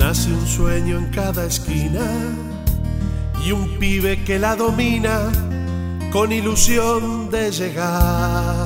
Nace un sueño en cada esquina y un pibe que la domina con ilusión de llegar.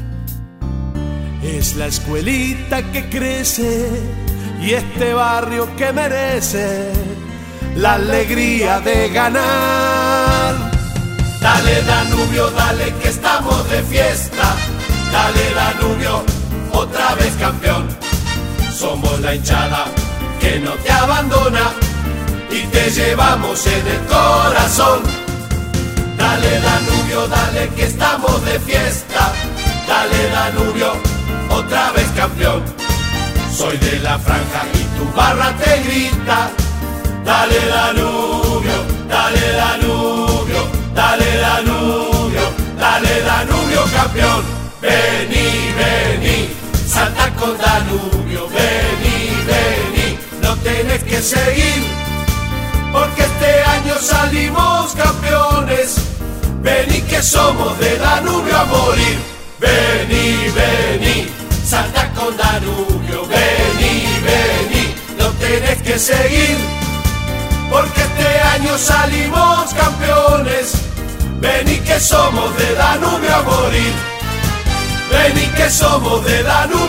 Es la escuelita que crece y este barrio que merece la alegría de ganar. Dale Danubio, dale que estamos de fiesta. Dale Danubio, otra vez campeón. Somos la hinchada que no te abandona y te llevamos en el corazón. Dale Danubio, dale que estamos de fiesta. Dale Danubio, otra vez campeón. Soy de la franja y tu barra te grita. Dale Danubio, dale Danubio, dale Danubio, dale Danubio campeón. Vení, vení, salta con Danubio. Vení, vení, no tenés que seguir, porque este año salimos campeones. Vení que somos de Danubio a morir. Vení, vení, salta con Danubio. Vení, vení, no tenés que seguir, porque este año salimos campeones. Vení que somos de Danubio a morir. Vení que somos de Danubio.